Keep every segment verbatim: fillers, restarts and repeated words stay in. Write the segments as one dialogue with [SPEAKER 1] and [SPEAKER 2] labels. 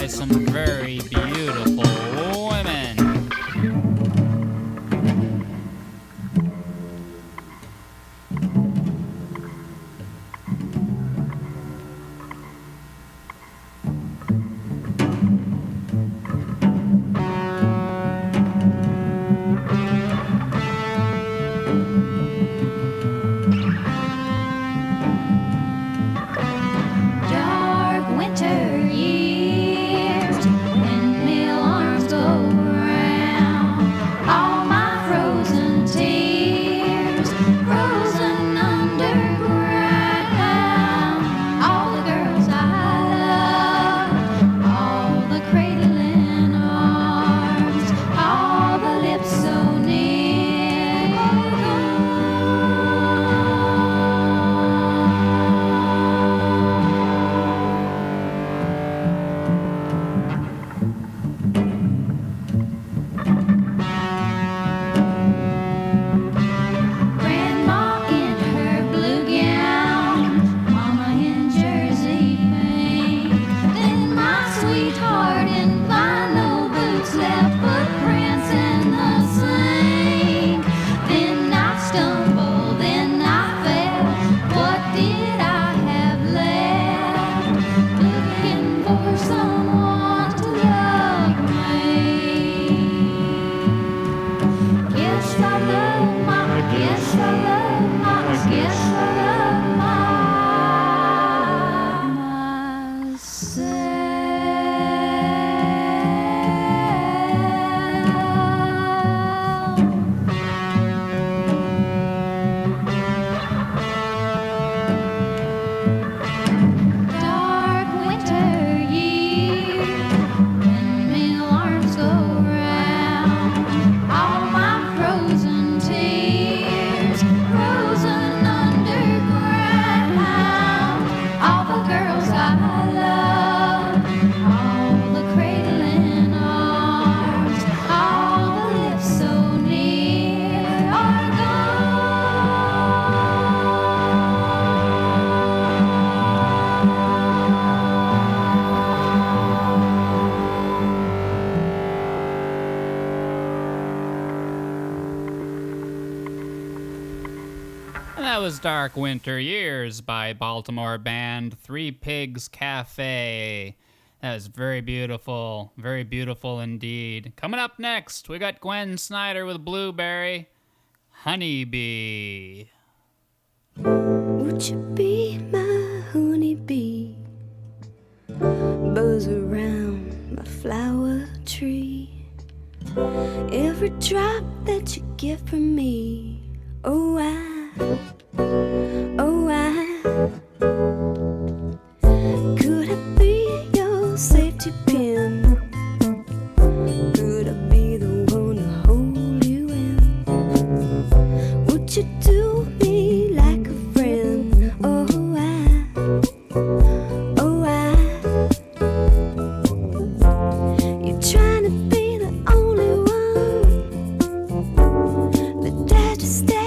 [SPEAKER 1] by some very beautiful women. Dark Winter Years by Baltimore band Three Pigs Cafe. That was very beautiful, very beautiful indeed. Coming up next, we got Gwen Snyder with Blueberry, Honeybee.
[SPEAKER 2] Would you be my honeybee? Buzz around my flower tree. Every drop that you get from me, oh I Oh, I could I be your safety pin? Could I be the one to hold you in? Would you do me like a friend? Oh, I, oh, I. You're trying to be the only one, but that just stay.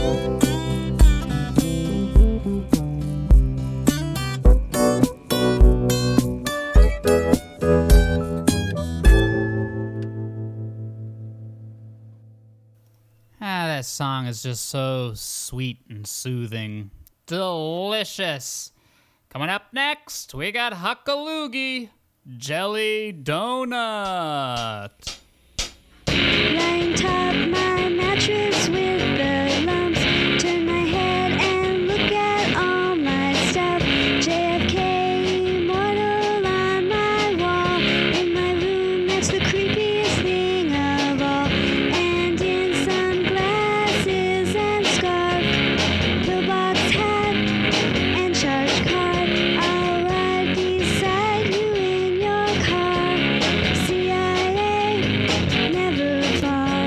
[SPEAKER 1] Ah, that song is just so sweet and soothing. Delicious. Coming up next, we got Huckaloogie Jelly Donut.
[SPEAKER 2] Lying top my mattress with the lumps. Turn my head and look at all my stuff. J F K immortal on my wall. In my room, that's the creepiest thing of all. And in sunglasses and scarf, pillbox hat and charged card. I'll ride beside you in your car. C I A, never far.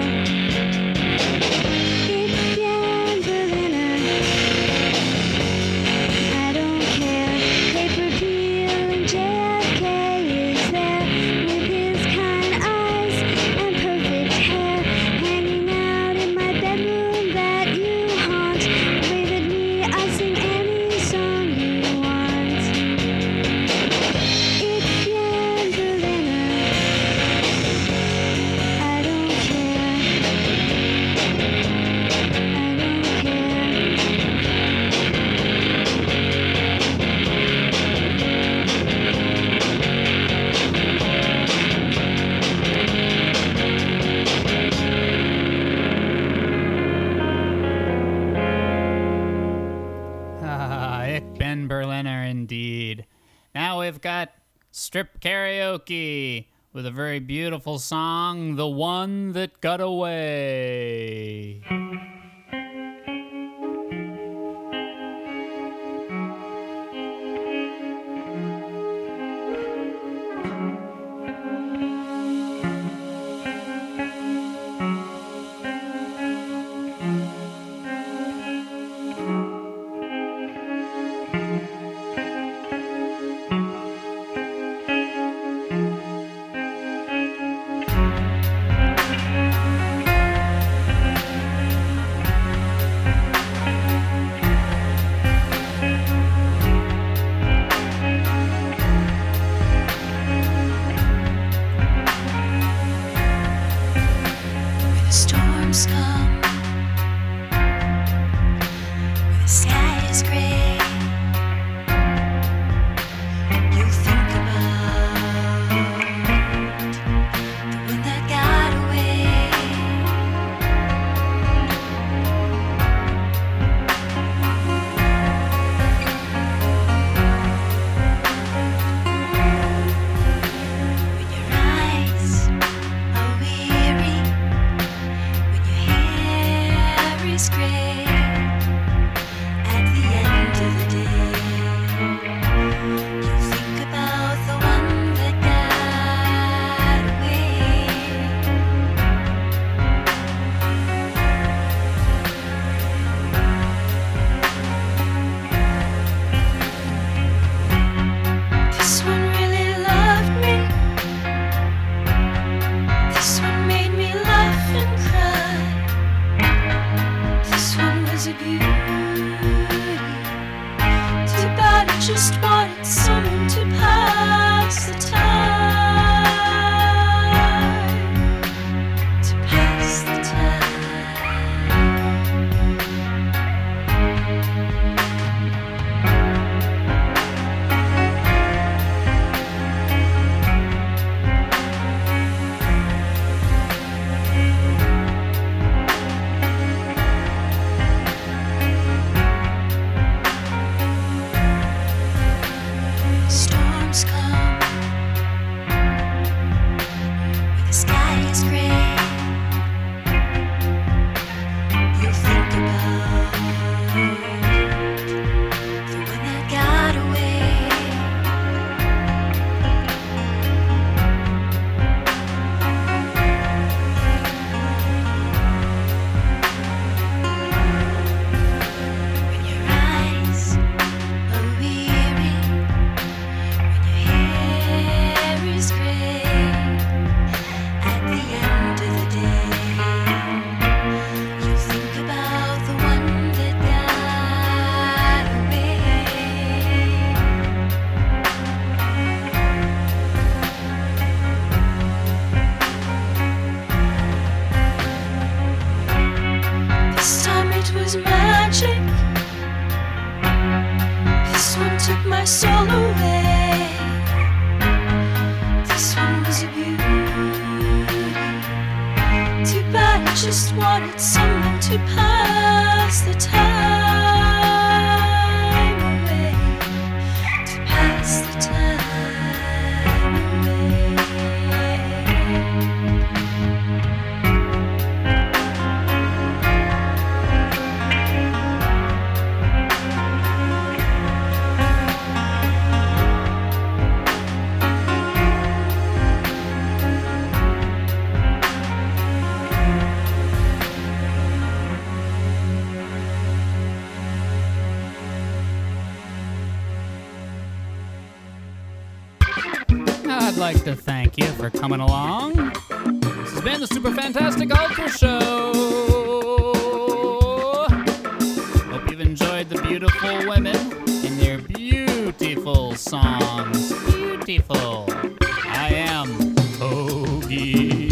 [SPEAKER 2] Ich bin Berliner. I don't care. Paper peel and J F K is there with his kind eyes and perfect hair, hanging out in my bedroom that you haunt. Wave at me, I'll sing any song you want. Ich bin Berliner. I don't care. I don't care.
[SPEAKER 1] Ah, ich bin Berliner indeed. Now we've got strip karaoke with a very beautiful song, The One That Got Away.
[SPEAKER 3] When the storms come, when the sky is gray, you think about the one that got away. When your eyes are weary, when your hair is gray, at the end my soul away. This one was a beauty. Too bad I just wanted someone to pass the time away. To pass the time away.
[SPEAKER 1] I'd like to thank you for coming along. This has been the Super Fantastic Ultra Show. Hope you've enjoyed the beautiful women and their beautiful songs. Beautiful. I am Hoagie.